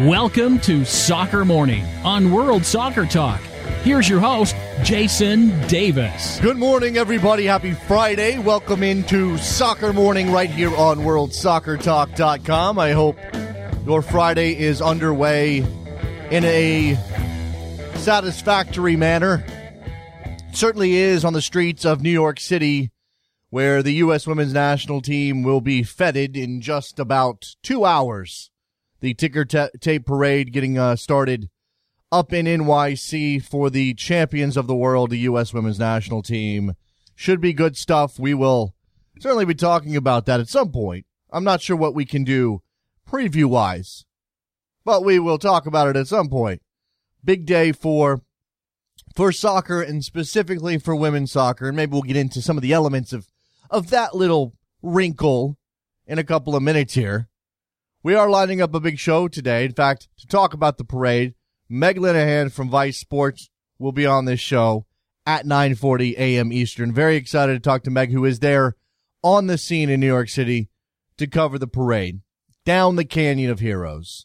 Welcome to Soccer Morning on World Soccer Talk. Here's your host, Jason Davis. Good morning, everybody. Happy Friday. Welcome into Soccer Morning right here on WorldSoccerTalk.com. I hope your Friday is underway in a satisfactory manner. It certainly is on the streets of New York City, where the U.S. women's national team will be feted in just about 2 hours. The ticker tape parade getting started up in NYC for the champions of the world, the U.S. women's national team. Should be good stuff. We will certainly be talking about that at some point. I'm not sure what we can do preview-wise, but we will talk about it at some point. Big day for soccer, and specifically for women's soccer, and maybe we'll get into some of the elements of that little wrinkle in a couple of minutes here. We are lining up a big show today. In fact, to talk about the parade, Meg Linehan from Vice Sports will be on this show at 9:40 a.m. Eastern. Very excited to talk to Meg, who is there on the scene in New York City to cover the parade down the Canyon of Heroes,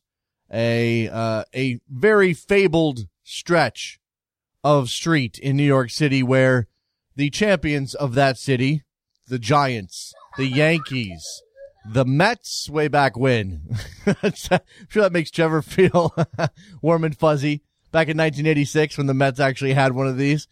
a very fabled stretch of street in New York City where the champions of that city, the Giants, the Yankees, the Mets way back when. I'm sure that makes Trevor feel warm and fuzzy back in 1986 when the Mets actually had one of these.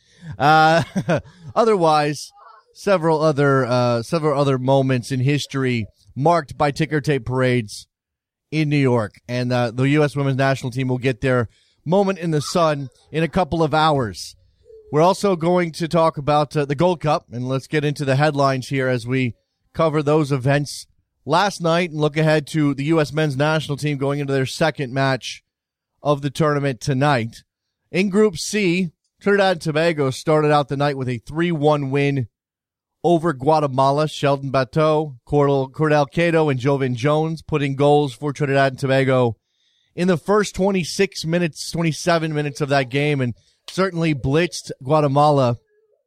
Otherwise, several other moments in history marked by ticker tape parades in New York. And the U.S. women's national team will get their moment in the sun in a couple of hours. We're also going to talk about the Gold Cup, and let's get into the headlines here as we cover those events last night and look ahead to the U.S. men's national team going into their second match of the tournament tonight. In Group C, Trinidad and Tobago started out the night with a 3-1 win over Guatemala. Sheldon Bateau, Cordell Cato, and Jovan Jones putting goals for Trinidad and Tobago in the first 27 minutes of that game, and certainly blitzed Guatemala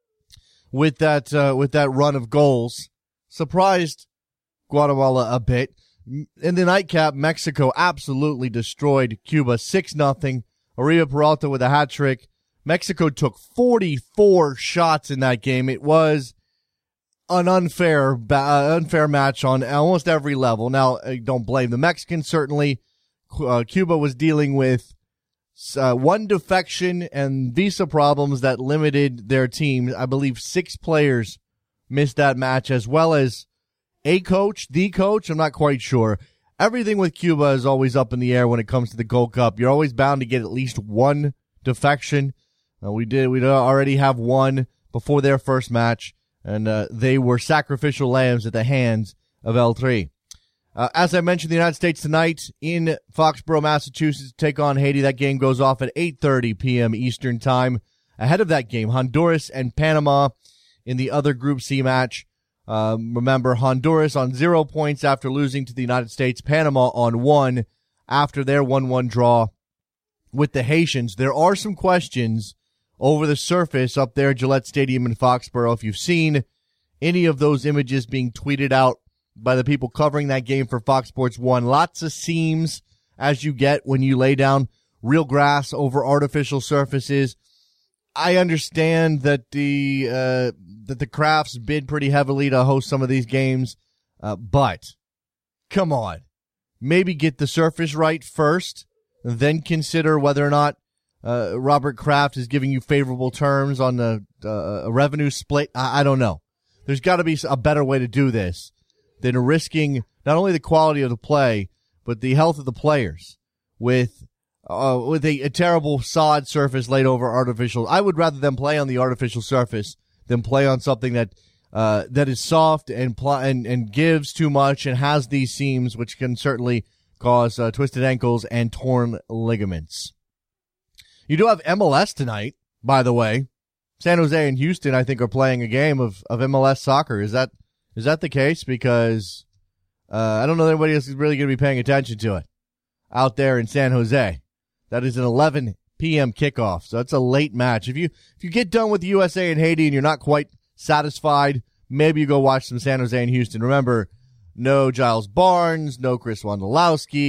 with that run of goals. Surprised Guatemala a bit. In the nightcap, Mexico absolutely destroyed Cuba 6-0. Oribe Peralta with a hat trick. Mexico took 44 shots in that game. It was an unfair match on almost every level. Now, I don't blame the Mexicans, certainly. Cuba was dealing with one defection and visa problems that limited their team. I believe 6 players missed that match, as well as the coach, I'm not quite sure. Everything with Cuba is always up in the air when it comes to the Gold Cup. You're always bound to get at least one defection. We already have one before their first match, and they were sacrificial lambs at the hands of L3. As I mentioned, the United States tonight in Foxborough, Massachusetts, take on Haiti. That game goes off at 8:30 p.m. Eastern Time. Ahead of that game, Honduras and Panama in the other Group C match. Remember, Honduras on 0 points after losing to the United States. Panama on 1 after their 1-1 draw with the Haitians. There are some questions over the surface up there at Gillette Stadium in Foxborough. If you've seen any of those images being tweeted out by the people covering that game for Fox Sports 1, lots of seams as you get when you lay down real grass over artificial surfaces. I understand that the Crafts bid pretty heavily to host some of these games, but come on, maybe get the surface right first, then consider whether or not Robert Kraft is giving you favorable terms on a revenue split. I don't know. There's got to be a better way to do this than risking not only the quality of the play but the health of the players with a terrible sod surface laid over artificial. I would rather them play on the artificial surface than play on something that is soft and gives too much and has these seams, which can certainly cause twisted ankles and torn ligaments. You do have MLS tonight, by the way. San Jose and Houston, I think, are playing a game of MLS soccer. Is that the case? Because I don't know that anybody else is really going to be paying attention to it out there in San Jose. That is an 11 p.m. kickoff, so it's a late match. If you get done with the USA and Haiti and you're not quite satisfied, maybe you go watch some San Jose and Houston. Remember, no Giles Barnes, no Chris Wondolowski,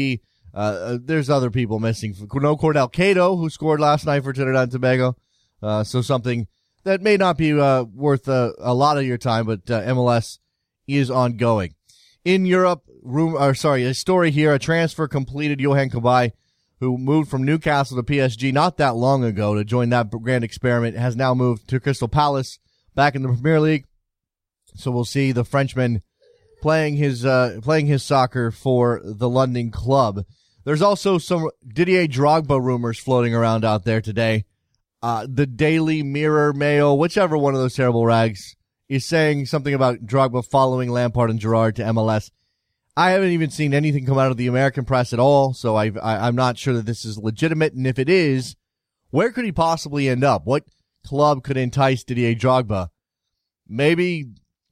There's other people missing. No Cordell Cato, who scored last night for Trinidad and Tobago. So something that may not be worth a lot of your time, but MLS is ongoing. In Europe, a story here, a transfer completed. Yohan Cabaye, who moved from Newcastle to PSG not that long ago to join that grand experiment, has now moved to Crystal Palace back in the Premier League. So we'll see the Frenchman playing his soccer for the London club. There's also some Didier Drogba rumors floating around out there today. The Daily Mirror, Mail, whichever one of those terrible rags, is saying something about Drogba following Lampard and Gerrard to MLS. I haven't even seen anything come out of the American press at all, so I'm not sure that this is legitimate. And if it is, where could he possibly end up? What club could entice Didier Drogba? Maybe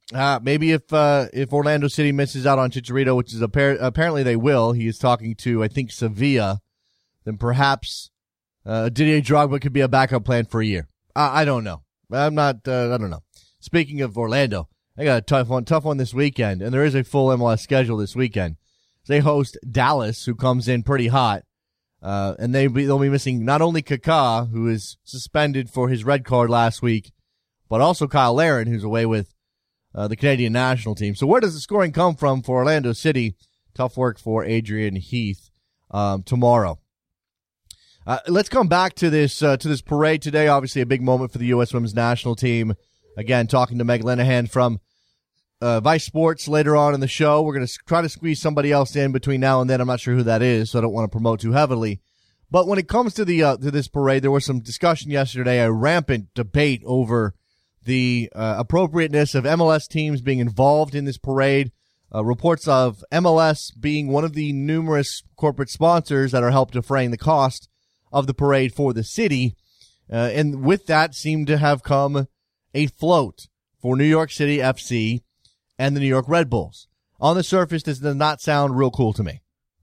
if Orlando City misses out on Chicharito, which is apparently they will. He is talking to, I think, Sevilla. Then perhaps Didier Drogba could be a backup plan for a year. I don't know. I don't know. Speaking of Orlando, they got a tough one this weekend, and there is a full MLS schedule this weekend. They host Dallas, who comes in pretty hot, and they'll be missing not only Kaká, who is suspended for his red card last week, but also Kyle Larin, who's away with the Canadian national team. So where does the scoring come from for Orlando City? Tough work for Adrian Heath tomorrow. Let's come back to this parade today. Obviously, a big moment for the U.S. women's national team. Again, talking to Meg Linehan from Vice Sports later on in the show. We're going to try to squeeze somebody else in between now and then. I'm not sure who that is, so I don't want to promote too heavily. But when it comes to to this parade, there was some discussion yesterday, a rampant debate over the appropriateness of MLS teams being involved in this parade. Reports of MLS being one of the numerous corporate sponsors that are helped defraying the cost of the parade for the city. And with that seemed to have come a float for New York City FC and the New York Red Bulls. On the surface, this does not sound real cool to me.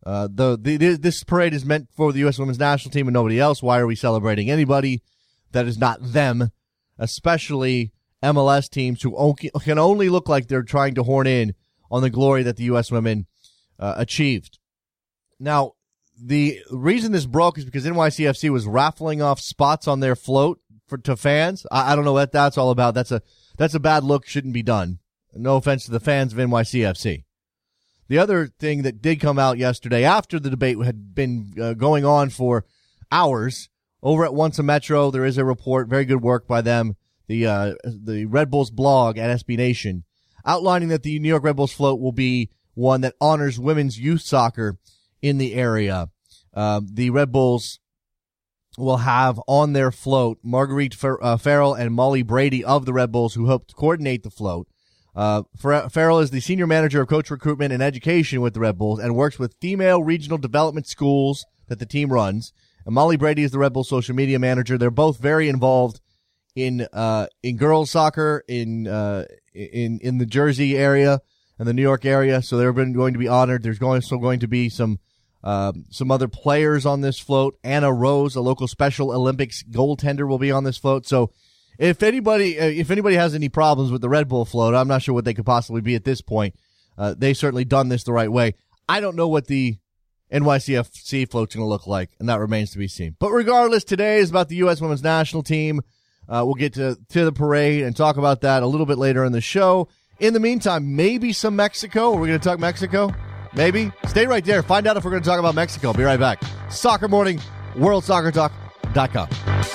This parade is meant for the U.S. women's national team and nobody else. Why are we celebrating anybody that is not them, especially MLS teams who can only look like they're trying to horn in on the glory that the U.S. women achieved? Now, the reason this broke is because NYCFC was raffling off spots on their float to fans. I don't know what that's all about. That's a bad look. Shouldn't be done. No offense to the fans of NYCFC. The other thing that did come out yesterday after the debate had been going on for hours over at Once a Metro, there is a report, very good work by them, the Red Bulls blog at SB Nation, outlining that the New York Red Bulls float will be one that honors women's youth soccer in the area. The Red Bulls will have on their float Marguerite Farrell and Molly Brady of the Red Bulls, who helped coordinate the float. Farrell is the senior manager of coach recruitment and education with the Red Bulls and works with female regional development schools that the team runs. And Molly Brady is the Red Bulls social media manager. They're both very involved in girls soccer in the Jersey area and the New York area. So they're going to be honored. There's also going to be some other players on this float. Anna Rose, a local Special Olympics goaltender, will be on this float. So if anybody has any problems with the Red Bull float, I'm not sure what they could possibly be at this point. They've certainly done this the right way. I don't know what the NYCFC float's going to look like, and that remains to be seen. But regardless, today is about the U.S. women's national team. We'll get to the parade and talk about that a little bit later in the show. In the meantime, maybe some Mexico. Are we going to talk Mexico? Maybe. Stay right there. Find out if we're going to talk about Mexico. Be right back. Soccer Morning, WorldSoccerTalk.com.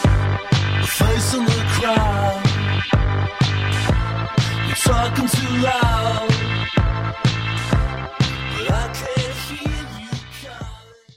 Face in the crowd, you're talking too loud, but I can't hear you calling.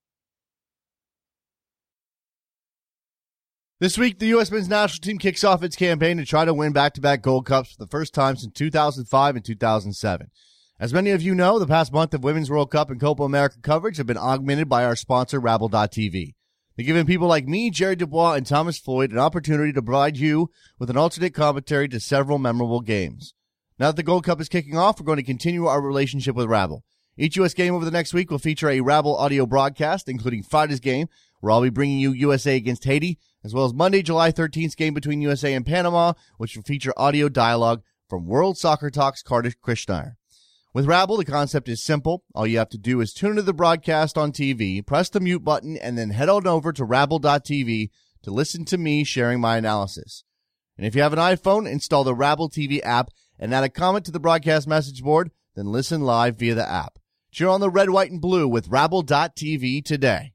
This week, the U.S. men's national team kicks off its campaign to try to win back-to-back Gold Cups for the first time since 2005 and 2007. As many of you know, the past month of Women's World Cup and Copa America coverage have been augmented by our sponsor, Rabble.tv. They're giving people like me, Jerry Dubois, and Thomas Floyd an opportunity to provide you with an alternate commentary to several memorable games. Now that the Gold Cup is kicking off, we're going to continue our relationship with Rabble. Each U.S. game over the next week will feature a Rabble audio broadcast, including Friday's game, where I'll be bringing you USA against Haiti, as well as Monday, July 13th game between USA and Panama, which will feature audio dialogue from World Soccer Talk's Curtis Krishnaier. With Rabble, the concept is simple. All you have to do is tune into the broadcast on TV, press the mute button, and then head on over to Rabble.tv to listen to me sharing my analysis. And if you have an iPhone, install the Rabble TV app and add a comment to the broadcast message board, then listen live via the app. Cheer on the red, white, and blue with Rabble.tv today.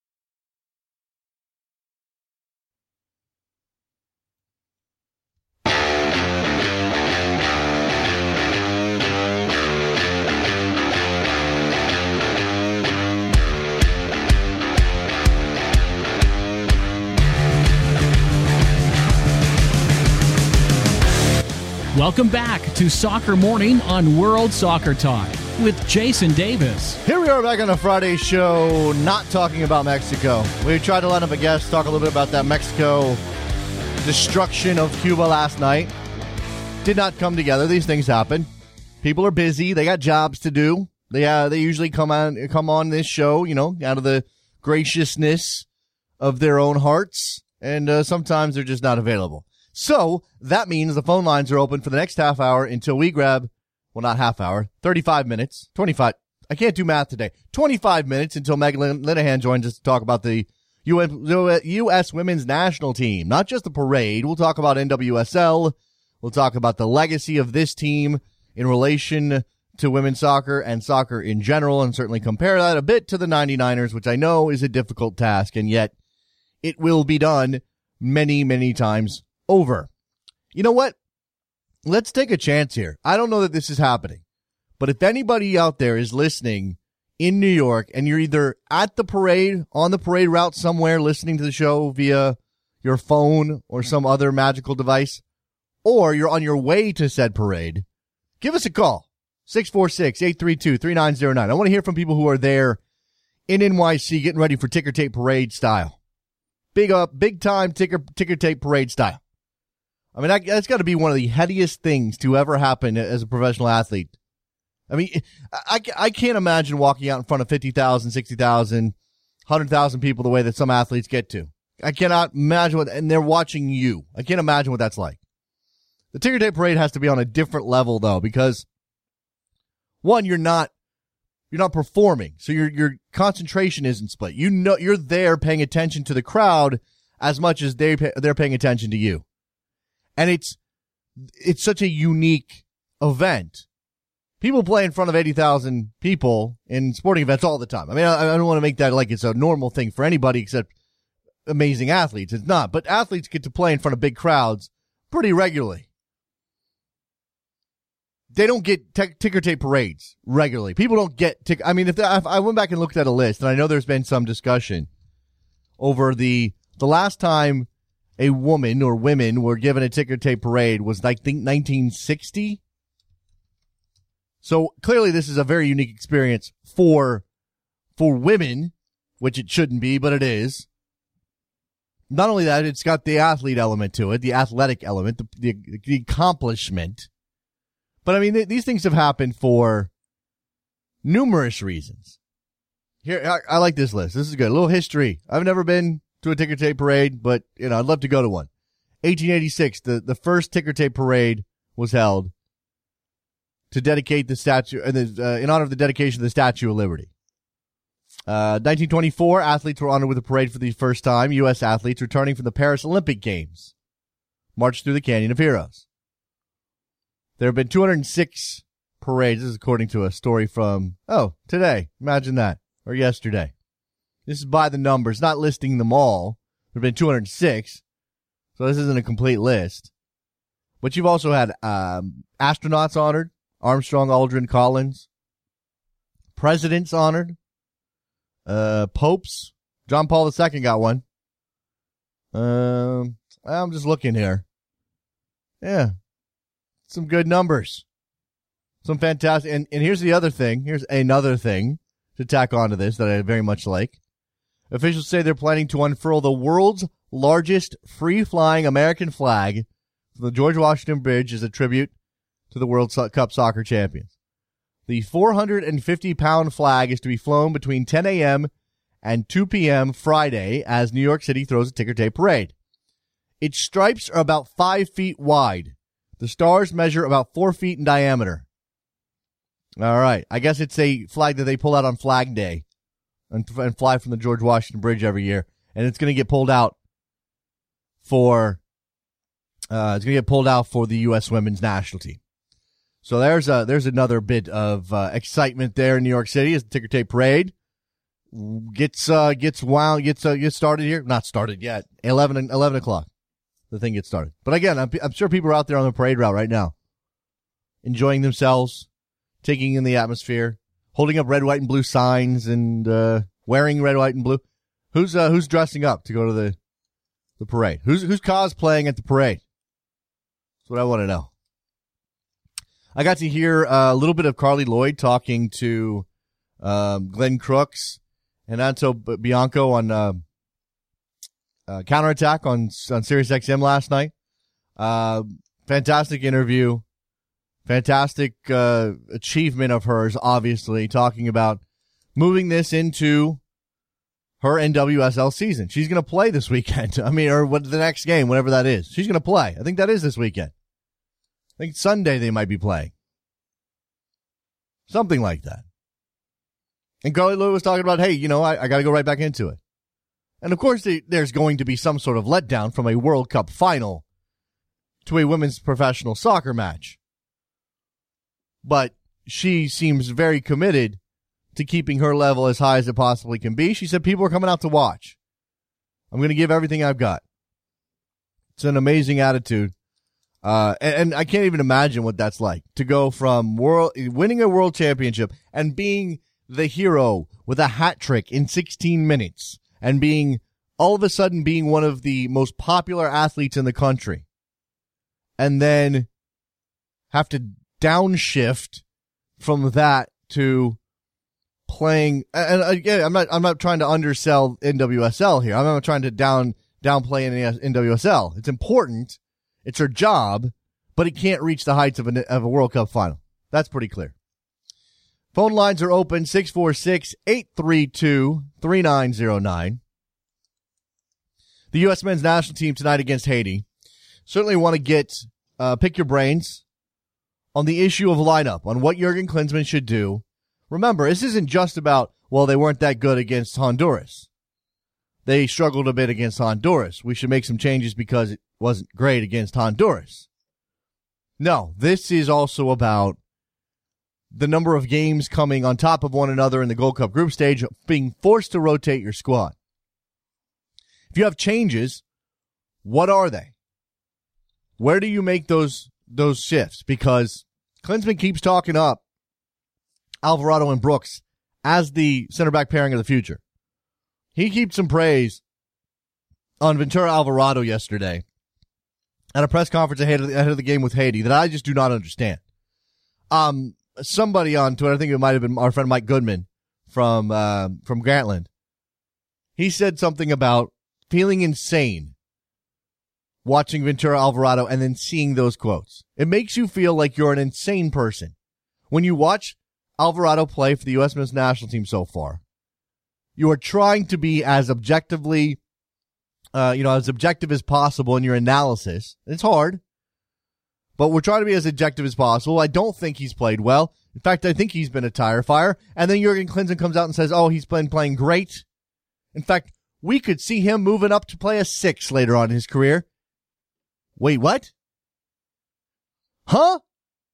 Welcome back to Soccer Morning on World Soccer Talk with Jason Davis. Here we are back on a Friday show, not talking about Mexico. We tried to line up a guest, talk a little bit about that Mexico destruction of Cuba last night. Did not come together. These things happen. People are busy. They got jobs to do. They usually come on this show, out of the graciousness of their own hearts, and sometimes they're just not available. So that means the phone lines are open for the next half hour until we grab, well, not half hour, 35 minutes, 25. I can't do math today. 25 minutes until Meg Linehan joins us to talk about the U.S. women's national team. Not just the parade. We'll talk about NWSL. We'll talk about the legacy of this team in relation to women's soccer and soccer in general, and certainly compare that a bit to the 99ers, which I know is a difficult task, and yet it will be done many, many times over. You know what? Let's take a chance here. I don't know that this is happening, but if anybody out there is listening in New York and you're either at the parade, on the parade route somewhere, listening to the show via your phone or some other magical device, or you're on your way to said parade, give us a call. 646-832-3909. I want to hear from people who are there in NYC getting ready for ticker tape parade style. Big time ticker tape parade style. I mean, that's got to be one of the headiest things to ever happen as a professional athlete. I mean, I can't imagine walking out in front of 50,000, 60,000, 100,000 people the way that some athletes get to. I cannot imagine and they're watching you. I can't imagine what that's like. The ticker tape parade has to be on a different level, though, because one, you're not performing, so your concentration isn't split. You're there paying attention to the crowd as much as they're paying attention to you. And it's such a unique event. People play in front of 80,000 people in sporting events all the time. I mean, I don't want to make that like it's a normal thing for anybody except amazing athletes. It's not. But athletes get to play in front of big crowds pretty regularly. They don't get ticker tape parades regularly. People don't get I mean, if I went back and looked at a list, and I know there's been some discussion over the last time a woman or women were given a ticker tape parade was, I think, 1960. So clearly this is a very unique experience for women, which it shouldn't be, but it is. Not only that, it's got the athlete element to it, the athletic element, the accomplishment. But I mean, these things have happened for numerous reasons. Here, I like this list. This is good. A little history. I've never been to a ticker tape parade, but, I'd love to go to one. 1886, the first ticker tape parade was held to dedicate the statue, in honor of the dedication of the Statue of Liberty. 1924, athletes were honored with a parade for the first time. U.S. athletes returning from the Paris Olympic Games marched through the Canyon of Heroes. There have been 206 parades. This is according to a story from, today. Imagine that. Or yesterday. This is by the numbers, not listing them all. There have been 206. So this isn't a complete list. But you've also had astronauts honored. Armstrong, Aldrin, Collins. Presidents honored. Popes. John Paul II got one. I'm just looking here. Yeah. Some good numbers. Some fantastic. And here's the other thing. Here's another thing to tack onto this that I very much like. Officials say they're planning to unfurl the world's largest free-flying American flag from the George Washington Bridge as a tribute to the World Cup soccer champions. The 450-pound flag is to be flown between 10 a.m. and 2 p.m. Friday as New York City throws a ticker tape parade. Its stripes are about 5 feet wide. The stars measure about 4 feet in diameter. All right. I guess it's a flag that they pull out on Flag Day and fly from the George Washington Bridge every year. And it's going to get pulled out for the U.S. women's national team. So there's another bit of excitement there in New York City as the ticker tape parade gets started here. Not started yet. 11 o'clock. The thing gets started. But again, I'm sure people are out there on the parade route right now, enjoying themselves, taking in the atmosphere, holding up red, white, and blue signs, and wearing red, white, and blue. Who's dressing up to go to the parade? Who's cosplaying at the parade? That's what I want to know. I got to hear a little bit of Carly Lloyd talking to Glenn Crooks and Anto Bianco on Counterattack on Sirius XM last night. Fantastic interview. Fantastic achievement of hers, obviously, talking about moving this into her NWSL season. She's going to play this weekend. Or the next game, whatever that is. She's going to play. I think that is this weekend. I think Sunday they might be playing. Something like that. And Carly Lloyd was talking about, hey, I got to go right back into it. And of course, there's going to be some sort of letdown from a World Cup final to a women's professional soccer match. But she seems very committed to keeping her level as high as it possibly can be. She said people are coming out to watch. I'm going to give everything I've got. It's an amazing attitude. And I can't even imagine what that's like to go from winning a world championship and being the hero with a hat trick in 16 minutes and all of a sudden being one of the most popular athletes in the country, and then have to downshift from that to playing. And again, I'm not trying to undersell NWSL here. I'm not trying to downplay NWSL. It's important. It's her job, but it can't reach the heights of a World Cup final. That's pretty clear. Phone lines are open, 646-832-3909. The U.S. men's national team tonight against Haiti. Certainly want to pick your brains on the issue of lineup, on what Jurgen Klinsmann should do. Remember, this isn't just about, they weren't that good against Honduras. They struggled a bit against Honduras. We should make some changes because it wasn't great against Honduras. No, this is also about the number of games coming on top of one another in the Gold Cup group stage, being forced to rotate your squad. If you have changes, what are they? Where do you make those shifts? Because Klinsmann keeps talking up Alvarado and Brooks as the center back pairing of the future. He keeps some praise on Ventura Alvarado yesterday at a press conference ahead of the game with Haiti that I just do not understand. Somebody on Twitter, I think it might have been our friend Mike Goodman from Grantland. He said something about feeling insane watching Ventura Alvarado and then seeing those quotes. It makes you feel like you're an insane person. When you watch Alvarado play for the U.S. men's national team so far, you are trying to be as objectively, as objective as possible in your analysis. It's hard, but we're trying to be as objective as possible. I don't think he's played well. In fact, I think he's been a tire fire. And then Jurgen Klinsmann comes out and says, he's been playing great. In fact, we could see him moving up to play a 6 later on in his career. Wait, what? Huh?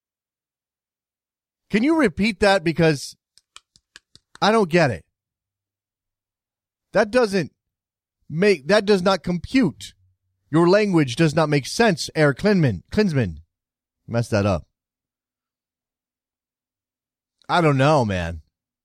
Can you repeat that? Because I don't get it. That does not compute. Your language does not make sense, Eric Klinsmann. Messed that up. I don't know, man.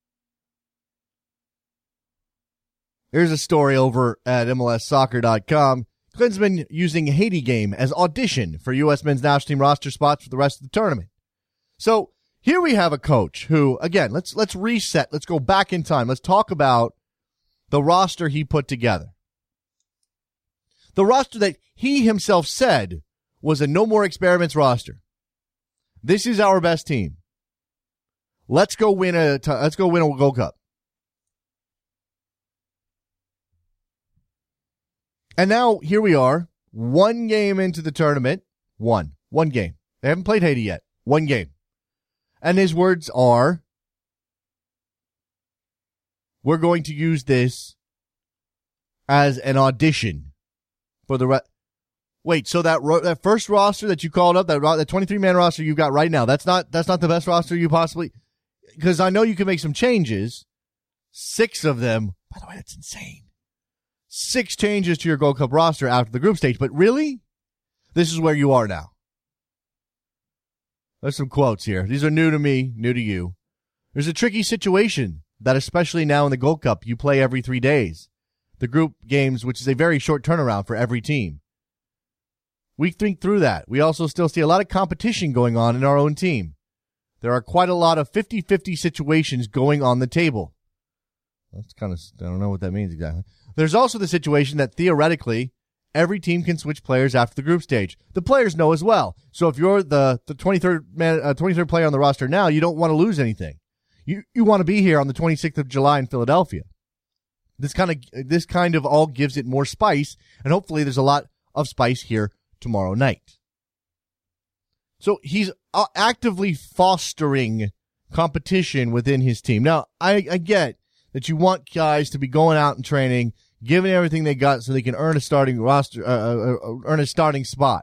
Here's a story over at MLSsoccer.com. Klinsmann using Haiti game as audition for U.S. men's national team roster spots for the rest of the tournament. So here we have a coach who, again, let's reset. Let's go back in time. Let's talk about the roster he put together. The roster that he himself said was a no more experiments roster. This is our best team. Let's go win a Gold Cup. And now here we are, one game into the tournament. One game. They haven't played Haiti yet. One game. And his words are, we're going to use this as an audition for the Wait, so that first roster that you called up, that 23-man roster you got right now, that's not the best roster you possibly, because I know you can make some changes. 6 of them, by the way, that's insane. 6 changes to your Gold Cup roster after the group stage, but really? This is where you are now. There's some quotes here. These are new to me, new to you. There's a tricky situation that especially now in the Gold Cup, you play every 3 days. The group games, which is a very short turnaround for every team. We think through that. We also still see a lot of competition going on in our own team. There are quite a lot of 50-50 situations going on the table. That's kind of, I don't know what that means exactly. There's also the situation that theoretically, every team can switch players after the group stage. The players know as well. So if you're the 23rd player on the roster now, you don't want to lose anything. You want to be here on the 26th of July in Philadelphia. This kind of all gives it more spice, and hopefully there's a lot of spice here tomorrow night. So he's actively fostering competition within his team. Now, I get that you want guys to be going out and training, giving everything they got so they can earn a starting roster, earn a starting spot.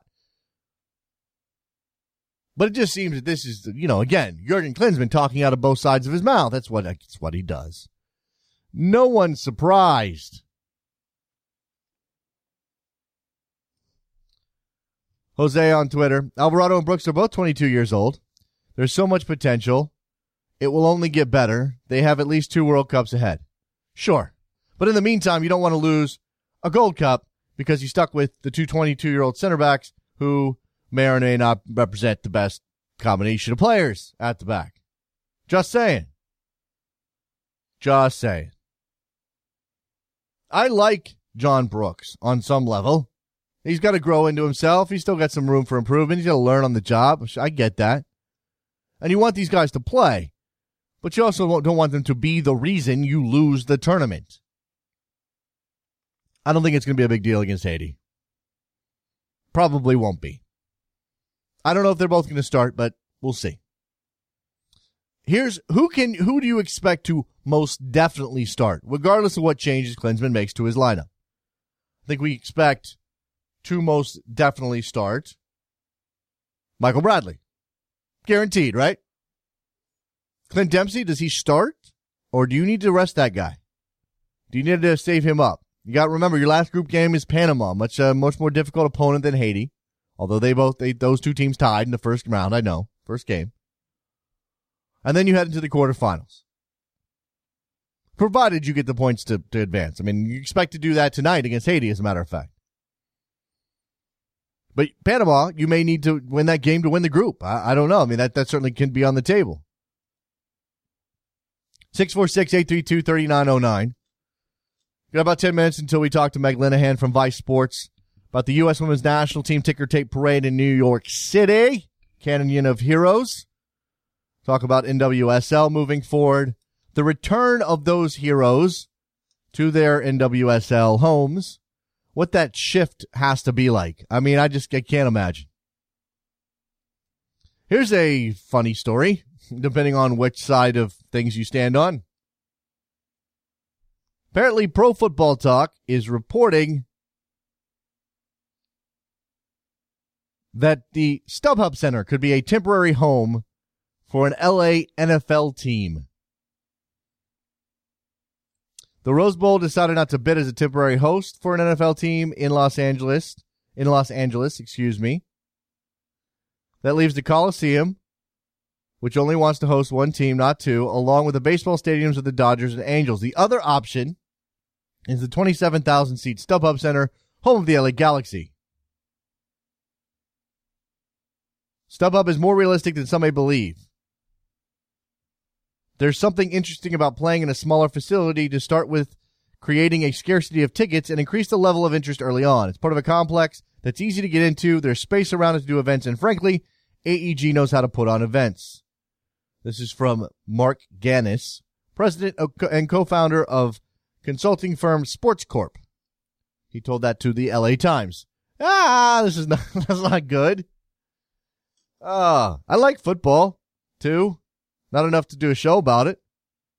But it just seems that this is, again, Jurgen Klinsmann talking out of both sides of his mouth. That's what he does. No one's surprised. Jose on Twitter. Alvarado and Brooks are both 22 years old. There's so much potential. It will only get better. They have at least 2 World Cups ahead. Sure. But in the meantime, you don't want to lose a Gold Cup because you stuck with the 2 22-year-old center backs who may or may not represent the best combination of players at the back. Just saying. Just saying. I like John Brooks on some level. He's got to grow into himself. He's still got some room for improvement. He's got to learn on the job. I get that. And you want these guys to play, but you also don't want them to be the reason you lose the tournament. I don't think it's going to be a big deal against Haiti. Probably won't be. I don't know if they're both going to start, but we'll see. Here's who do you expect to most definitely start, regardless of what changes Klinsmann makes to his lineup? I think we expect to most definitely start Michael Bradley. Guaranteed, right? Clint Dempsey, does he start? Or do you need to rest that guy? Do you need to save him up? You got to remember, your last group game is Panama, much more difficult opponent than Haiti. Although those 2 teams tied in the first round, I know. First game. And then you head into the quarterfinals. Provided you get the points to advance. I mean, you expect to do that tonight against Haiti, as a matter of fact. But Panama, you may need to win that game to win the group. I don't know. I mean, that certainly can be on the table. 646-832-3909. Got about 10 minutes until we talk to Meg Linehan from Vice Sports about the U.S. Women's National Team Ticker Tape Parade in New York City. Canyon of Heroes. Talk about NWSL moving forward. The return of those heroes to their NWSL homes. What that shift has to be like. I mean, I can't imagine. Here's a funny story, depending on which side of things you stand on. Apparently, Pro Football Talk is reporting that the StubHub Center could be a temporary home for an LA NFL team. The Rose Bowl decided not to bid as a temporary host for an NFL team in Los Angeles, excuse me. That leaves the Coliseum, which only wants to host 1 team, not 2, along with the baseball stadiums of the Dodgers and Angels. The other option is the 27,000-seat StubHub Center, home of the LA Galaxy. StubHub is more realistic than some may believe. There's something interesting about playing in a smaller facility to start with, creating a scarcity of tickets and increase the level of interest early on. It's part of a complex that's easy to get into. There's space around it to do events, and frankly, AEG knows how to put on events. This is from Mark Gannis, president and co-founder of consulting firm Sports Corp. He told that to the LA Times. That's not good. I like football, too. Not enough to do a show about it.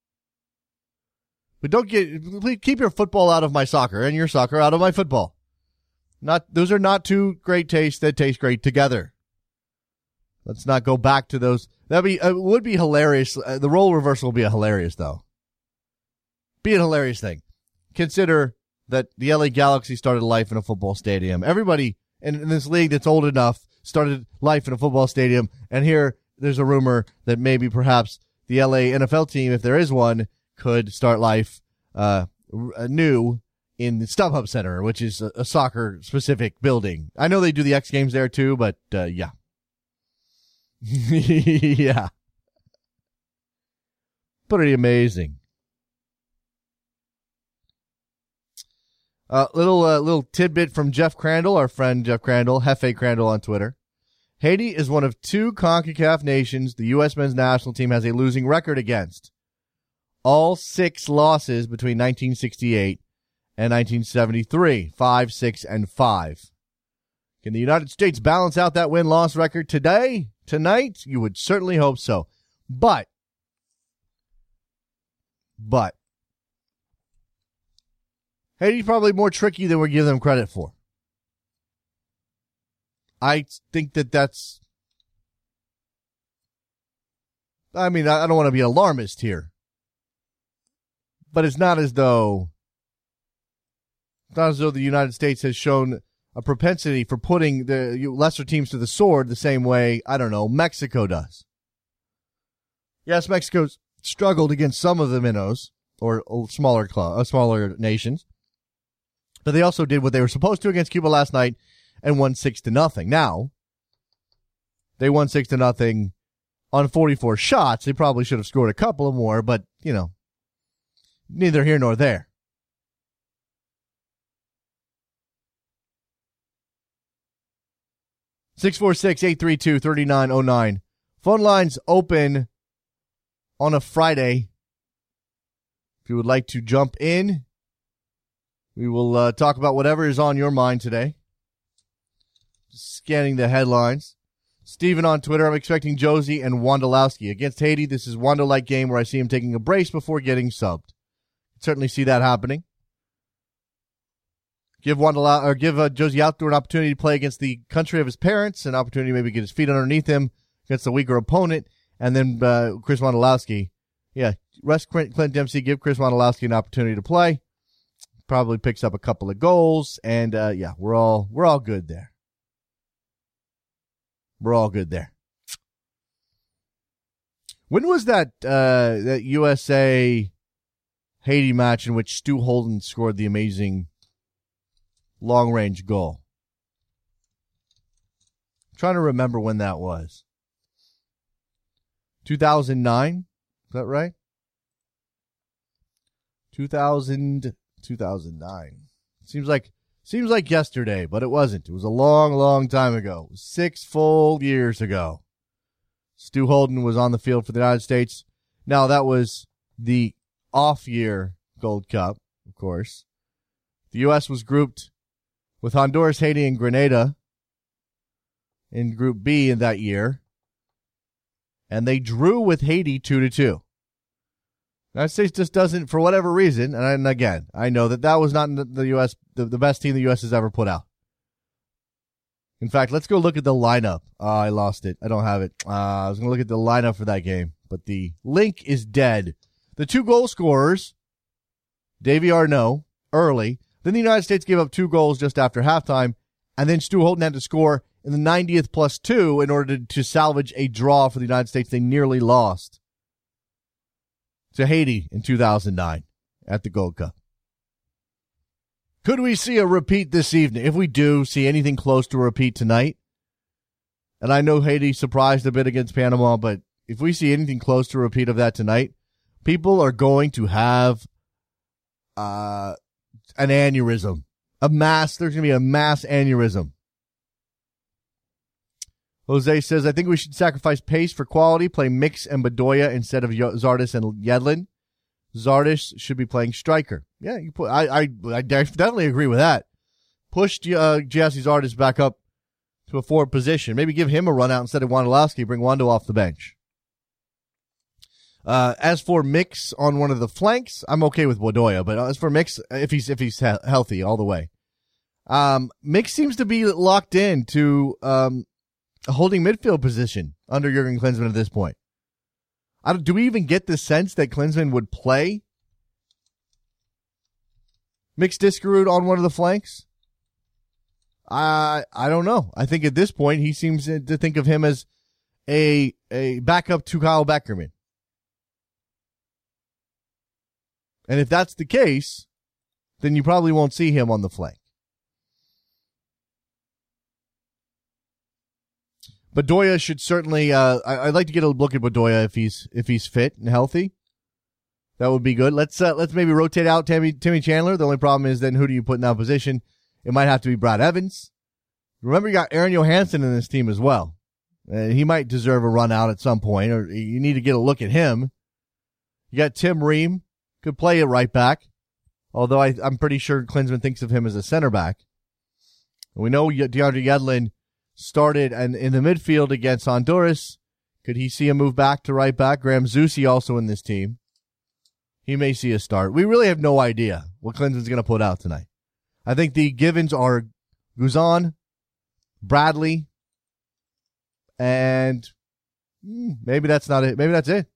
But please keep your football out of my soccer and your soccer out of my football. Those are not two great tastes that taste great together. Let's not go back to those. It would be hilarious. The role reversal will be hilarious, though. Be a hilarious thing. Consider that the LA Galaxy started life in a football stadium. Everybody in this league that's old enough started life in a football stadium. And here there's a rumor that maybe perhaps the LA NFL team, if there is one, could start life new in the StubHub Center, which is a soccer-specific building. I know they do the X Games there, too, but yeah. Yeah. Pretty amazing. Little tidbit from Jeff Crandall, our friend Jeff Crandall, Hefe Crandall on Twitter. Haiti is one of two CONCACAF nations the U.S. men's national team has a losing record against. All 6 losses between 1968 and 1973, 5, 6, and 5. Can the United States balance out that win-loss record today? Tonight? You would certainly hope so. But, Haiti's probably more tricky than we give them credit for. I think that's... I mean, I don't want to be alarmist here. But it's not as though the United States has shown a propensity for putting the lesser teams to the sword the same way, I don't know, Mexico does. Yes, Mexico's struggled against some of the minnows, or smaller nations. But they also did what they were supposed to against Cuba last night and won 6-0. Now, they won 6-0 on 44 shots. They probably should have scored a couple more, but, you know, neither here nor there. (646-832-3909). Phone lines open on a Friday. If you would like to jump in, we will talk about whatever is on your mind today. Just scanning the headlines. Steven on Twitter, I'm expecting Josie and Wondolowski. Against Haiti, this is Wando-like game where I see him taking a brace before getting subbed. Certainly see that happening. Give Josie Altidore an opportunity to play against the country of his parents, an opportunity to maybe get his feet underneath him against a weaker opponent, and then Chris Wondolowski. Yeah, rest Clint Dempsey, give Chris Wondolowski an opportunity to play. Probably picks up a couple of goals, and yeah, we're all good there. We're all good there. When was that USA Haiti match in which Stu Holden scored the amazing long-range goal? I'm trying to remember when that was. 2009? Is that right? 2009. Seems like yesterday, but it wasn't. It was a long, long time ago. It was 6 full years ago. Stu Holden was on the field for the United States. Now, that was the off-year Gold Cup, of course. The U.S. was grouped with Honduras, Haiti, and Grenada in Group B in that year. And they drew with Haiti 2-2. The United States just doesn't, for whatever reason, and again, I know that was not the U.S., the best team the U.S. has ever put out. In fact, let's go look at the lineup. I lost it. I don't have it. I was going to look at the lineup for that game, but the link is dead. The 2 goal scorers, Davy Arnaud, early. Then the United States gave up 2 goals just after halftime, and then Stu Holden had to score in the 90th plus 2 in order to salvage a draw for the United States. They nearly lost to Haiti in 2009 at the Gold Cup. Could we see a repeat this evening? If we do see anything close to a repeat tonight, and I know Haiti surprised a bit against Panama, but if we see anything close to a repeat of that tonight, people are going to have an aneurysm. There's going to be a mass aneurysm. Jose says, I think we should sacrifice pace for quality, play Mix and Bedoya instead of Zardes and Yedlin. Zardes should be playing striker. Yeah, I definitely agree with that. Push Gyasi Zardes back up to a forward position. Maybe give him a run out instead of Wondolowski. Bring Wando off the bench. As for Mix on one of the flanks, I'm okay with Bedoya, but as for Mix, if he's healthy all the way, Mix seems to be locked in to a holding midfield position under Jurgen Klinsmann at this point. Do we even get the sense that Klinsmann would play Mix Diskerud on one of the flanks? I don't know. I think at this point he seems to think of him as a backup to Kyle Beckerman. And if that's the case, then you probably won't see him on the flank. Bedoya should certainly, I'd like to get a look at Bedoya if he's fit and healthy. That would be good. Let's maybe rotate out Timmy Chandler. The only problem is then who do you put in that position? It might have to be Brad Evans. Remember, you got Aaron Johansson in this team as well. He might deserve a run out at some point, or you need to get a look at him. You got Tim Ream, could play at right back, although I'm pretty sure Klinsmann thinks of him as a center back. We know DeAndre Yedlin started in the midfield against Honduras. Could he see a move back to right back? Graham Zusi also in this team. He may see a start. We really have no idea what Klinsmann's going to put out tonight. I think the givens are Guzan, Bradley, and maybe that's not it. Maybe that's it.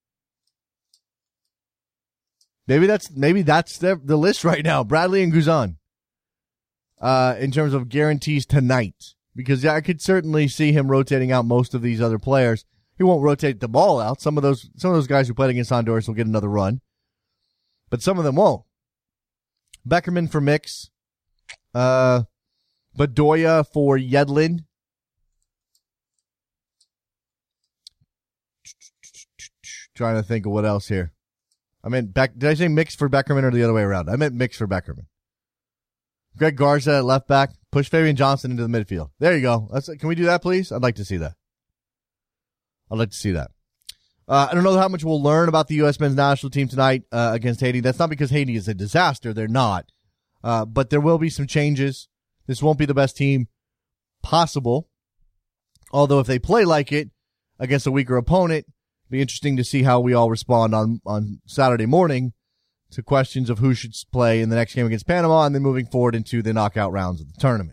Maybe that's the list right now. Bradley and Guzan. In terms of guarantees tonight. Because I could certainly see him rotating out most of these other players. He won't rotate the ball out. Some of those guys who played against Honduras will get another run. But some of them won't. Beckerman for Mix. Bedoya for Yedlin. Trying to think of what else here. Did I say Mix for Beckerman or the other way around? I meant Mix for Beckerman. Greg Garza at left back. Push Fabian Johnson into the midfield. There you go. Can we do that, please? I'd like to see that. I don't know how much we'll learn about the U.S. men's national team tonight against Haiti. That's not because Haiti is a disaster. They're not. But there will be some changes. This won't be the best team possible. Although if they play like it against a weaker opponent, it'll be interesting to see how we all respond on Saturday morning to questions of who should play in the next game against Panama and then moving forward into the knockout rounds of the tournament.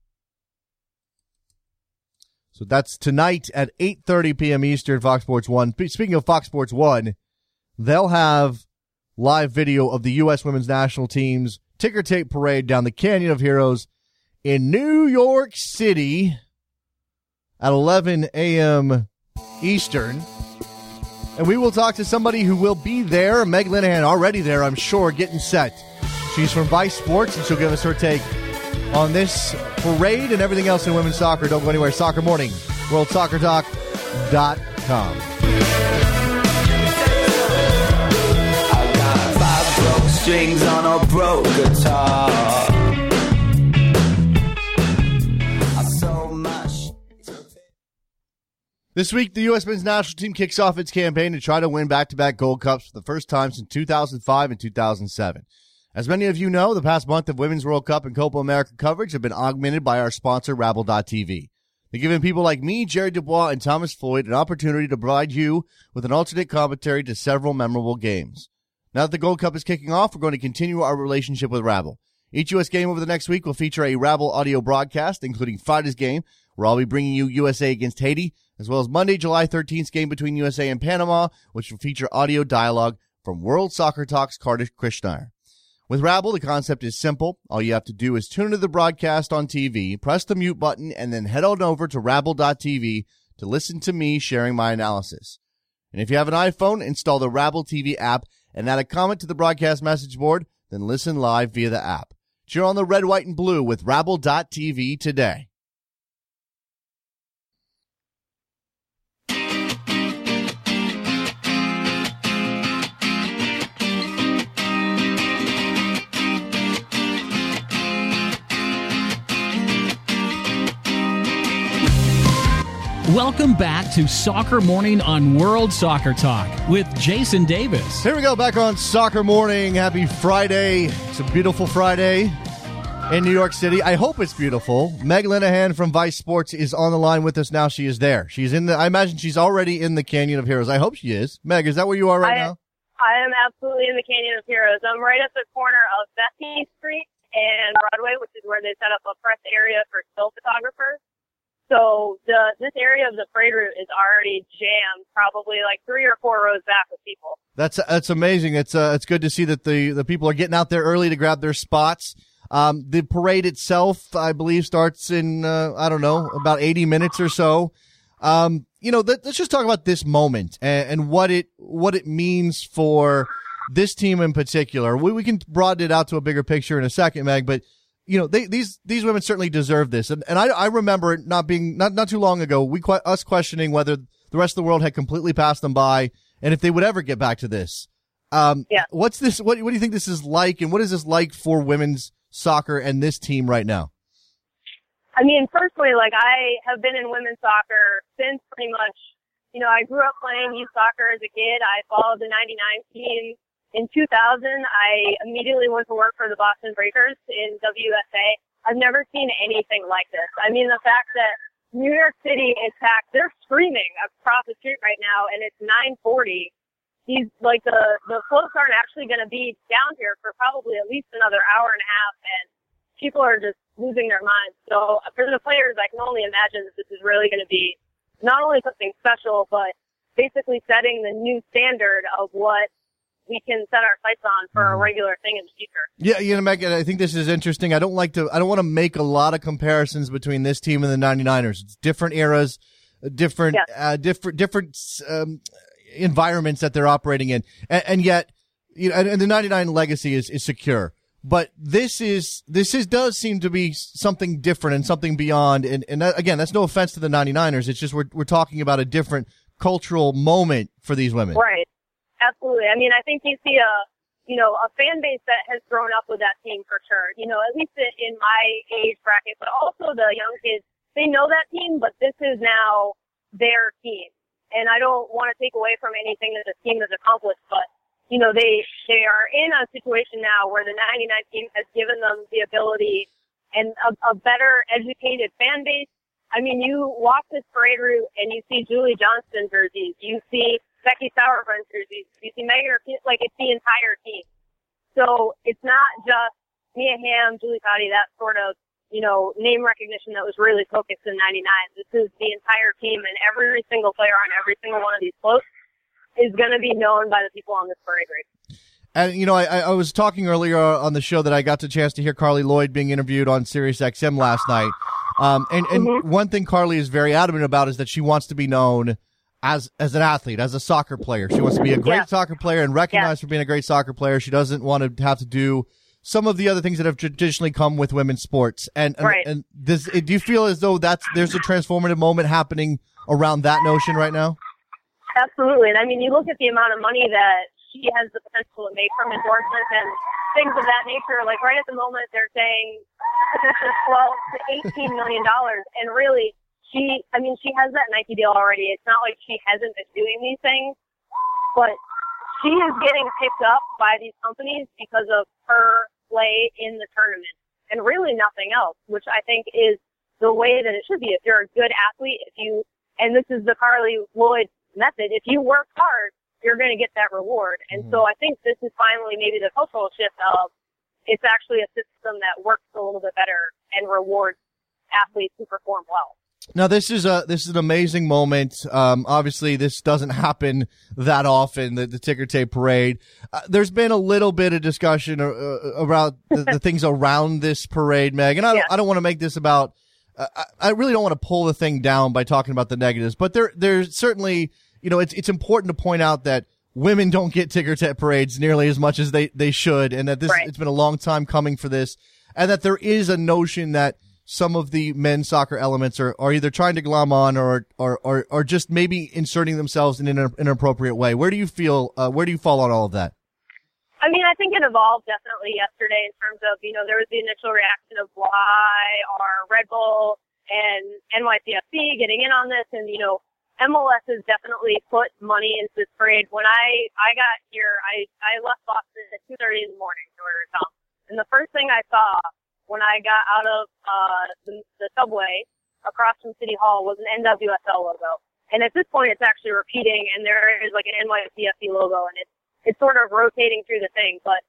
So that's tonight at 8:30 p.m. Eastern, Fox Sports 1. Speaking of Fox Sports 1, they'll have live video of the U.S. women's national team's ticker tape parade down the Canyon of Heroes in New York City at 11 a.m. Eastern. And we will talk to somebody who will be there. Meg Linehan already there, I'm sure, getting set. She's from Vice Sports, and she'll give us her take on this parade and everything else in women's soccer. Don't go anywhere. Soccer Morning, WorldSoccerTalk.com. I got 5 broke strings on a broke guitar. I sold my This week, the U.S. men's national team kicks off its campaign to try to win back-to-back gold cups for the first time since 2005 and 2007. As many of you know, the past month of Women's World Cup and Copa America coverage have been augmented by our sponsor, Rabble.tv. They're giving people like me, Jerry Dubois, and Thomas Floyd an opportunity to provide you with an alternate commentary to several memorable games. Now that the Gold Cup is kicking off, we're going to continue our relationship with Rabble. Each U.S. game over the next week will feature a Rabble audio broadcast, including Friday's game, where I'll be bringing you USA against Haiti, as well as Monday, July 13th game between USA and Panama, which will feature audio dialogue from World Soccer Talk's Kartish Krishnaiyer. With Rabble, the concept is simple. All you have to do is tune into the broadcast on TV, press the mute button, and then head on over to Rabble.tv to listen to me sharing my analysis. And if you have an iPhone, install the Rabble TV app and add a comment to the broadcast message board, then listen live via the app. Cheer on the red, white, and blue with Rabble.tv today. Welcome back to Soccer Morning on World Soccer Talk with Jason Davis. Here we go, back on Soccer Morning. Happy Friday. It's a beautiful Friday. in New York City. I hope it's beautiful. Meg Linehan from Vice Sports is on the line with us now. She is there. She's in the. I imagine she's already in the Canyon of Heroes. I hope she is. Meg, is that where you are right now? I am absolutely in the Canyon of Heroes. I'm right at the corner of Bethany Street and Broadway, which is where they set up a press area for still photographers. So this area of the parade route is already jammed, probably like 3 or 4 rows back with people. That's amazing. It's good to see that the people are getting out there early to grab their spots. The parade itself, I believe, starts in about 80 minutes or so. Let's just talk about this moment and what it means for this team in particular. We can broaden it out to a bigger picture in a second, Meg, but these women certainly deserve this. And I remember it not too long ago, us questioning whether the rest of the world had completely passed them by and if they would ever get back to this. What's this? What do you think this is like? And what is this like for women's soccer and this team right now? I mean, personally, I have been in women's soccer since pretty much, I grew up playing youth soccer as a kid. I followed the 99 team. In 2000, I immediately went to work for the Boston Breakers in WSA. I've never seen anything like this. I mean, the fact that New York City is packed, they're screaming across the street right now, and it's 9:40. The floats aren't actually going to be down here for probably at least another hour and a half, and people are just losing their minds. So for the players, I can only imagine that this is really going to be not only something special, but basically setting the new standard of what we can set our sights on for a regular thing in the future. Yeah, Meg, I think this is interesting. I don't want to make a lot of comparisons between this team and the 99ers. It's different eras, different environments that they're operating in. And yet, and the 99 legacy is secure. But this does seem to be something different and something beyond. And that, again, that's no offense to the 99ers. It's just we're talking about a different cultural moment for these women. Right. Absolutely. I mean, I think you see a fan base that has grown up with that team for sure. At least in my age bracket, but also the young kids, they know that team, but this is now their team. And I don't want to take away from anything that the team has accomplished, but, they are in a situation now where the 99 team has given them the ability and a better educated fan base. I mean, you walk this parade route and you see Julie Johnston jerseys, you see Becky Sauerbrunn jerseys, you see Megan, it's the entire team. So it's not just Mia Hamm, Julie Foudy, that sort of, name recognition that was really focused in 99. This is the entire team, and every single player on every single one of these floats is going to be known by the people on this parade route. And, I was talking earlier on the show that I got the chance to hear Carly Lloyd being interviewed on Sirius XM last night. One thing Carly is very adamant about is that she wants to be known as an athlete, as a soccer player. She wants to be a great soccer player and recognized for being a great soccer player. She doesn't want to have to do some of the other things that have traditionally come with women's sports. And do you feel as though there's a transformative moment happening around that notion right now? Absolutely. And I mean, you look at the amount of money that she has the potential to make from endorsements and things of that nature. Like right at the moment, they're saying potentially $12 to $18 million. And really, she has that Nike deal already. It's not like she hasn't been doing these things, but she is getting picked up by these companies because of her play in the tournament and really nothing else, which I think is the way that it should be. If you're a good athlete, and this is the Carly Lloyd method, if you work hard, you're going to get that reward. And so I think this is finally maybe the cultural shift of it's actually a system that works a little bit better and rewards athletes who perform well. Now, this is an amazing moment. Obviously, this doesn't happen that often, the ticker tape parade. There's been a little bit of discussion around the things around this parade, Meg. And I don't want to make this about I really don't want to pull the thing down by talking about the negatives, but there's certainly, it's important to point out that women don't get ticker tape parades nearly as much as they should, and that it's been a long time coming for this, and that there is a notion that some of the men's soccer elements are either trying to glom on or just maybe inserting themselves in an inappropriate way. Where do you fall on all of that? I mean, I think it evolved definitely yesterday in terms of, there was the initial reaction of why are Red Bull and NYCFC getting in on this, and, MLS has definitely put money into this parade. When I got here, I left Boston at 2:30 in the morning in order to come. And the first thing I saw when I got out of the subway across from City Hall was an NWSL logo. And at this point, it's actually repeating, and there is like an NYCFC logo, and it's sort of rotating through the thing. But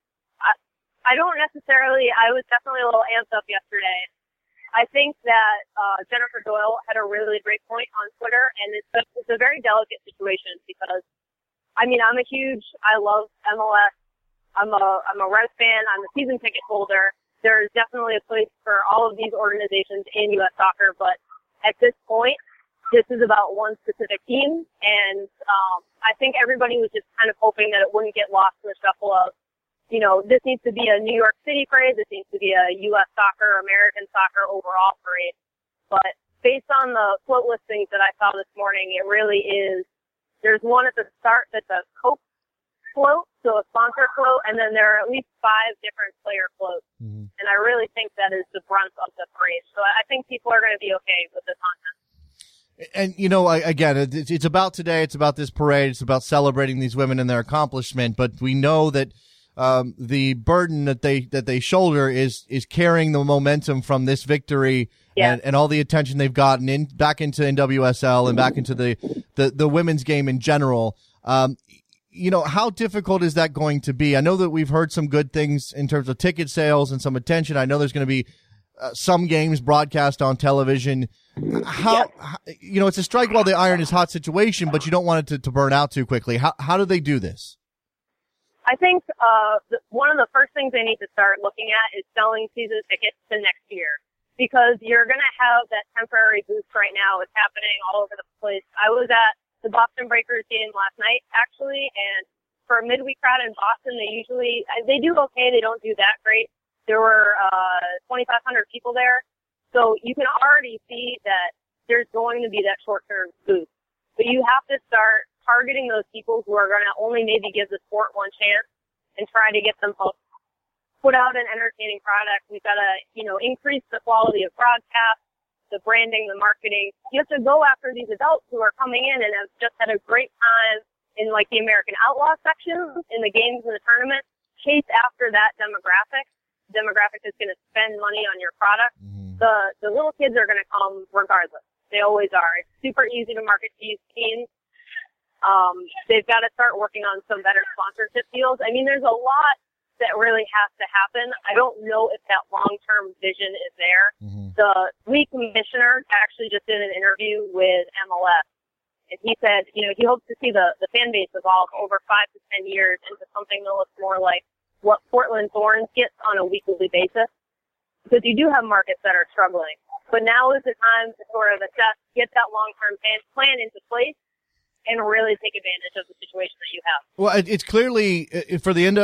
I don't necessarily. I was definitely a little amped up yesterday. I think that Jennifer Doyle had a really great point on Twitter, and it's a very delicate situation because, I mean, I love MLS. I'm a Reds fan. I'm a season ticket holder. There's definitely a place for all of these organizations in U.S. soccer, but at this point, this is about one specific team, and I think everybody was just kind of hoping that it wouldn't get lost in the shuffle of, you know, this needs to be a New York City parade, this needs to be a U.S. soccer, American soccer overall parade. But based on the float listings that I saw this morning, it really is, there's one at the start that's a Coke float, so a sponsor float, and then there are at least 5 different player floats. Mm-hmm. And I really think that is the brunt of the parade. So I think people are going to be okay with the content. And, you know, again, it's about today. It's about this parade. It's about celebrating these women and their accomplishment. But we know that the burden that they shoulder is carrying the momentum from this victory and all the attention they've gotten back into NWSL and back into the women's game in general. You know, how difficult is that going to be? I know that we've heard some good things in terms of ticket sales and some attention. I know there's going to be some games broadcast on television. How you know, it's a strike while the iron is hot situation, but you don't want it to burn out too quickly. How do they do this? I think one of the first things they need to start looking at is selling season tickets to next year, because you're going to have that temporary boost right now. It's happening all over the place. I was at the Boston Breakers game last night, actually, and for a midweek crowd in Boston, they do okay. They don't do that great. There were 2,500 people there. So you can already see that there's going to be that short-term boost. But you have to start targeting those people who are going to only maybe give the sport one chance and try to get them hooked. Put out an entertaining product. We've got to, you know, increase the quality of broadcast, the branding, the marketing. You have to go after these adults who are coming in and have just had a great time in, like, the American Outlaw section, in the games and the tournament. Chase after that demographic that's going to spend money on your product. Mm-hmm. The little kids are going to come regardless. They always are. It's super easy to market to these teams. They've got to start working on some better sponsorship deals. I mean, there's a lot that really has to happen. I don't know if that long-term vision is there. Mm-hmm. The league commissioner actually just did an interview with MLS, and he said, you know, he hopes to see the fan base evolve over 5 to 10 years into something that looks more like what Portland Thorns gets on a weekly basis, because you do have markets that are struggling. But now is the time to sort of assess, get that long-term plan into place, and really take advantage of the situation that you have. Well, it's clearly for the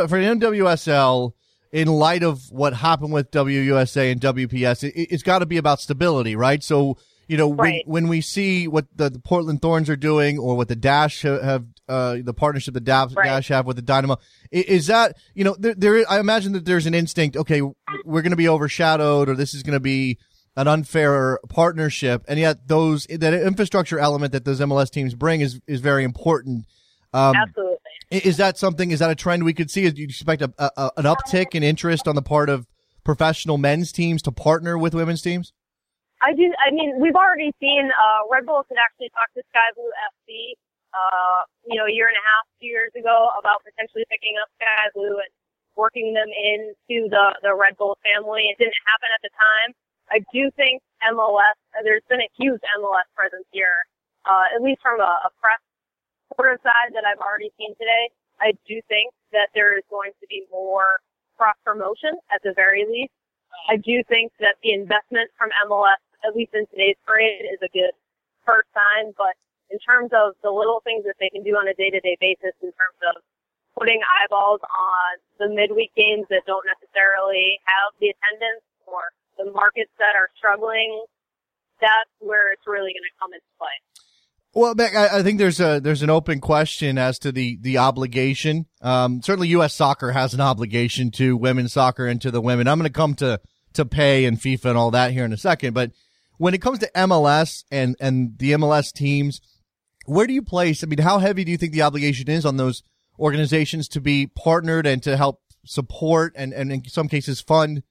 NWSL, in light of what happened with WUSA and WPS, it's got to be about stability, right? So, you know, right. when we see what the Portland Thorns are doing, or what the Dash have, the partnership the Dash have with the Dynamo, is that, you know, I imagine that there's an instinct, okay, we're going to be overshadowed, or this is going to be an unfair partnership, and yet that infrastructure element that those MLS teams bring is very important. Absolutely. Is that a trend we could see? Do you expect an uptick in interest on the part of professional men's teams to partner with women's teams? I do. I mean, we've already seen Red Bull could actually talk to Sky Blue FC, you know, a year and a half, 2 years ago, about potentially picking up Sky Blue and working them into the Red Bull family. It didn't happen at the time. I do think MLS, there's been a huge MLS presence here, at least from a press sort of side that I've already seen today. I do think that there is going to be more cross-promotion at the very least. I do think that the investment from MLS, at least in today's parade, is a good first sign. But in terms of the little things that they can do on a day-to-day basis, in terms of putting eyeballs on the midweek games that don't necessarily have the attendance, or the markets that are struggling, that's where it's really going to come into play. Well, Beck, I think there's an open question as to the obligation. Certainly U.S. soccer has an obligation to women's soccer and to the women. I'm going to come to pay and FIFA and all that here in a second. But when it comes to MLS and the MLS teams, where do you place? I mean, how heavy do you think the obligation is on those organizations to be partnered and to help support and in some cases fund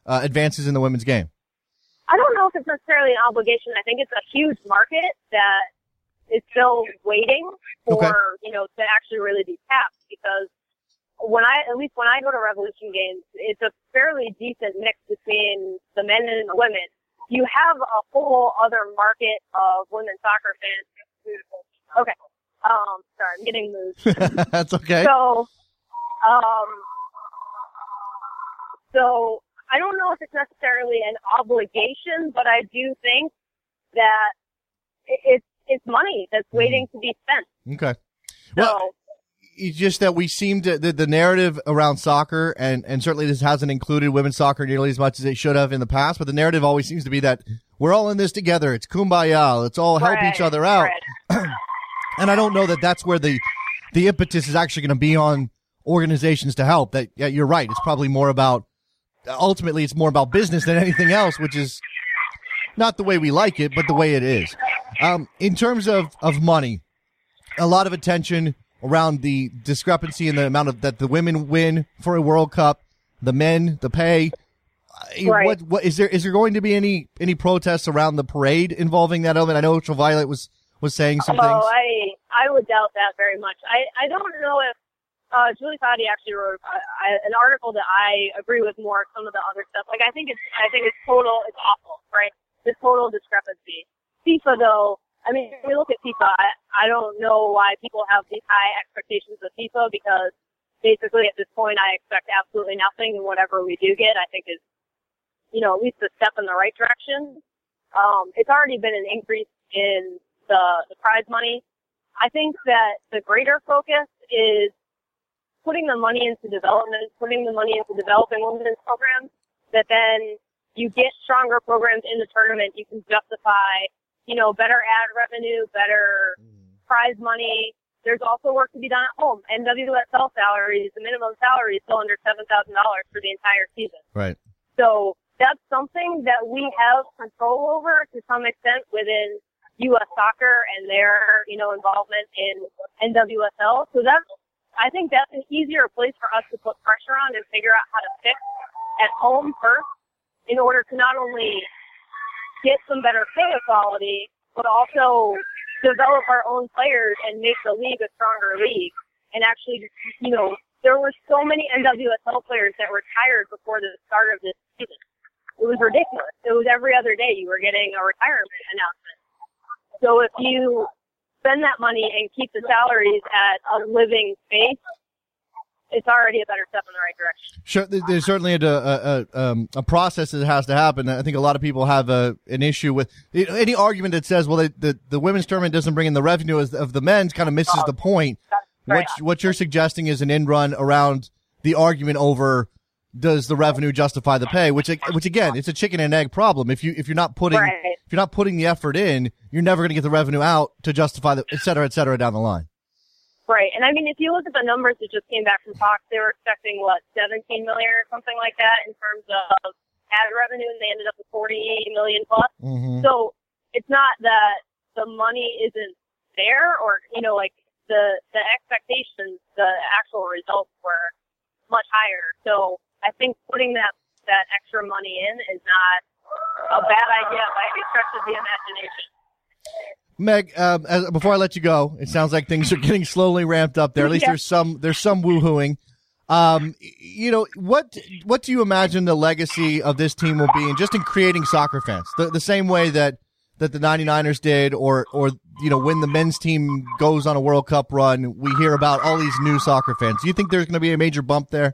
advances in the women's game? I don't know if it's necessarily an obligation. I think it's a huge market that is still waiting for, to actually really be tapped, because at least when I go to Revolution games, it's a fairly decent mix between the men and the women. You have a whole other market of women's soccer fans. Okay. Sorry, I'm getting moved. That's okay. So I don't know if it's necessarily an obligation, but I do think that it's money that's waiting to be spent. Okay. So, well, it's just that we seem to, the narrative around soccer, and certainly this hasn't included women's soccer nearly as much as it should have in the past, but the narrative always seems to be that we're all in this together. It's kumbaya. Let's all help each other out. Right. And I don't know that that's where the impetus is actually going to be on organizations to help. That, yeah, you're right. It's probably more about, ultimately it's more about business than anything else, which is not the way we like it, but the way it is. In terms of money, a lot of attention around the discrepancy in the amount of that the women win for a World Cup, the men, the pay. Right. What is there going to be any protests around the parade involving that element? I know Ultraviolet was saying some things. I would doubt that very much. I don't know if Julie Foudy actually wrote an article that I agree with more some of the other stuff. Like I think it's awful, right? The total discrepancy. FIFA though, I mean, if we look at FIFA, I don't know why people have these high expectations of FIFA, because basically at this point I expect absolutely nothing, and whatever we do get I think is, at least a step in the right direction. It's already been an increase in the prize money. I think that the greater focus is putting the money into development, putting the money into developing women's programs, that then you get stronger programs in the tournament. You can justify, better ad revenue, better prize money. There's also work to be done at home. NWSL salaries, the minimum salary is still under $7,000 for the entire season. Right. So that's something that we have control over to some extent within U.S. soccer and their, involvement in NWSL. So I think that's an easier place for us to put pressure on and figure out how to fix at home first, in order to not only get some better pay equality, but also develop our own players and make the league a stronger league. And actually, there were so many NWSL players that retired before the start of this season. It was ridiculous. It was every other day you were getting a retirement announcement. So if you spend that money and keep the salaries at a living pace, it's already a better step in the right direction. Sure, there's certainly a process that has to happen. I think a lot of people have an issue with any argument that says, well, the women's tournament doesn't bring in the revenue of the men's, kind of misses the point. What you're suggesting is an end run around the argument over, does the revenue justify the pay? Which again, it's a chicken and egg problem. If you're not putting the effort in, you're never going to get the revenue out to justify the et cetera down the line. Right. And I mean, if you look at the numbers that just came back from Fox, they were expecting, 17 million or something like that in terms of ad revenue, and they ended up with 40 million plus. Mm-hmm. So it's not that the money isn't there, or, the expectations, the actual results were much higher. So I think putting that extra money in is not a bad idea by any stretch of the imagination. Meg, before I let you go, it sounds like things are getting slowly ramped up there. At least there's some woohooing. What do you imagine the legacy of this team will be, and just in creating soccer fans, the same way that the 99ers did, or when the men's team goes on a World Cup run, we hear about all these new soccer fans. Do you think there's going to be a major bump there?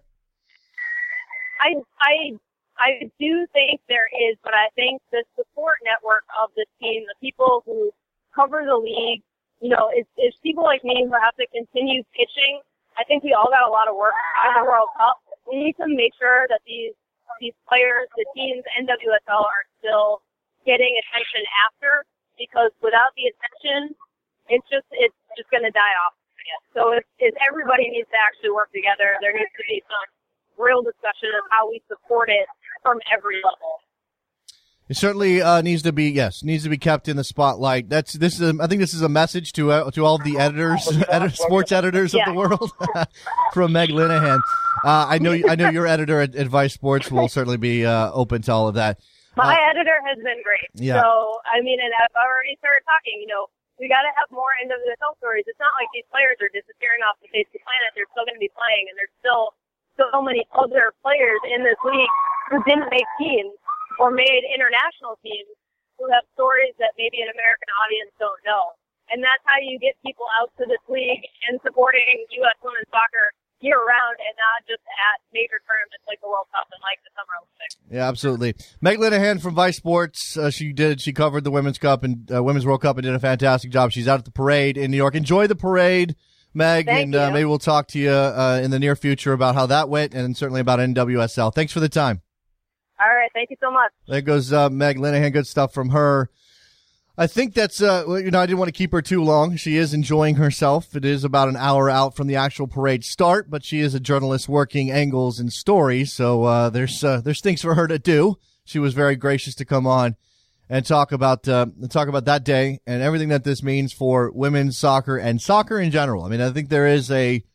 I do think there is, but I think the support network of this team, the people who cover the league, it's people like me who have to continue pitching. I think we all got a lot of work out of the World Cup. We need to make sure that these players, the teams, NWSL are still getting attention after, because without the attention, it's just going to die off again. So everybody needs to actually work together. There needs to be some real discussion of how we support it from every level. It certainly needs to be kept in the spotlight. I think this is a message to all of the sports editors of the world from Meg Linehan. I know your editor at Vice Sports will certainly be open to all of that. My editor has been great. Yeah. So and I've already started talking. We got to have more end of the NFL stories. It's not like these players are disappearing off the face of the planet. They're still going to be playing, and there's still so many other players in this league who didn't make teams or made international teams who have stories that maybe an American audience don't know. And that's how you get people out to this league and supporting U.S. women's soccer year-round and not just at major tournaments like the World Cup and like the Summer Olympics. Yeah, absolutely. Meg Linehan from Vice Sports, she covered the Women's Cup and Women's World Cup and did a fantastic job. She's out at the parade in New York. Enjoy the parade, Meg, Thank you. Maybe we'll talk to you in the near future about how that went and certainly about NWSL. Thanks for the time. All right. Thank you so much. There goes Meg Linehan. Good stuff from her. I think that's, I didn't want to keep her too long. She is enjoying herself. It is about an hour out from the actual parade start, but she is a journalist working angles and stories. So, there's things for her to do. She was very gracious to come on and talk about that day and everything that this means for women's soccer and soccer in general. I think there is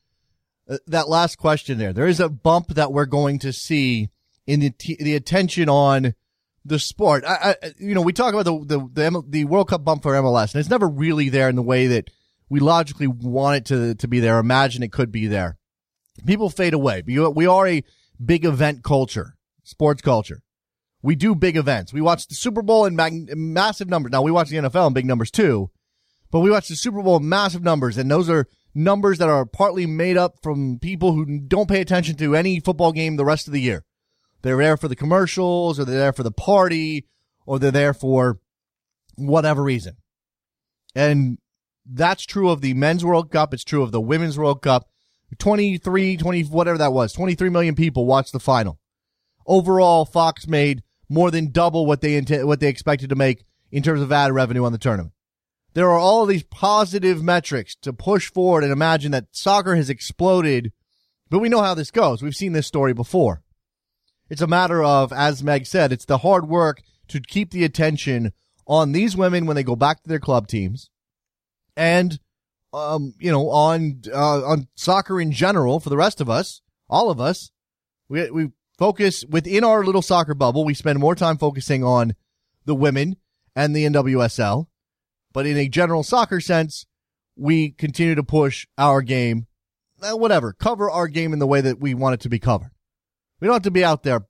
that last question there. There is a bump that we're going to see in the attention on the sport. We talk about the World Cup bump for MLS, and it's never really there in the way that we logically want it to be there, imagine it could be there. People fade away. We are a big event culture, sports culture. We do big events. We watch the Super Bowl in massive numbers. Now, we watch the NFL in big numbers too, but we watch the Super Bowl in massive numbers, and those are numbers that are partly made up from people who don't pay attention to any football game the rest of the year. They're there for the commercials, or they're there for the party, or they're there for whatever reason. And that's true of the Men's World Cup. It's true of the Women's World Cup. 23 million people watched the final. Overall, Fox made more than double what they expected to make in terms of ad revenue on the tournament. There are all of these positive metrics to push forward and imagine that soccer has exploded, but we know how this goes. We've seen this story before. It's a matter of, as Meg said, it's the hard work to keep the attention on these women when they go back to their club teams, and on soccer in general for the rest of us, all of us. We focus within our little soccer bubble. We spend more time focusing on the women and the NWSL, but in a general soccer sense, we continue to push our game, cover our game in the way that we want it to be covered. We don't have to be out there,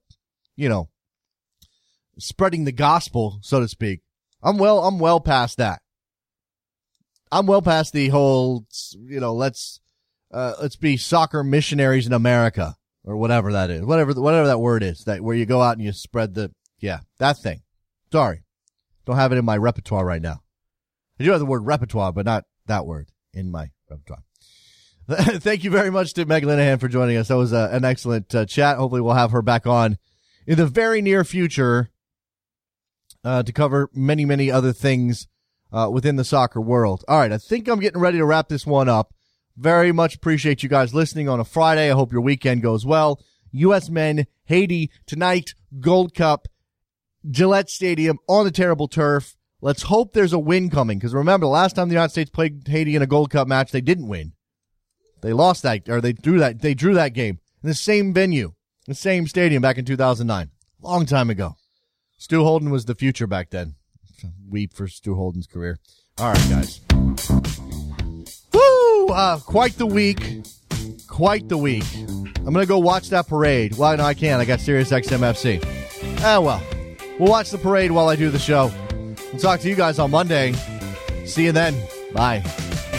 spreading the gospel, so to speak. I'm well past that. I'm well past the whole, let's be soccer missionaries in America or whatever that is, whatever that word is, that where you go out and you spread that thing. Sorry. Don't have it in my repertoire right now. I do have the word repertoire, but not that word in my repertoire. Thank you very much to Meg Linehan for joining us. That was an excellent chat. Hopefully we'll have her back on in the very near future to cover many, many other things within the soccer world. All right, I think I'm getting ready to wrap this one up. Very much appreciate you guys listening on a Friday. I hope your weekend goes well. U.S. men, Haiti, tonight, Gold Cup, Gillette Stadium on the terrible turf. Let's hope there's a win coming, because remember, the last time the United States played Haiti in a Gold Cup match, they didn't win. They lost that, or they drew that game in the same venue, the same stadium back in 2009. Long time ago. Stu Holden was the future back then. Weep for Stu Holden's career. All right, guys. Woo! Quite the week. Quite the week. I'm going to go watch that parade. Well, no, I can't. I got Sirius XM FC. Well. We'll watch the parade while I do the show. We'll talk to you guys on Monday. See you then. Bye.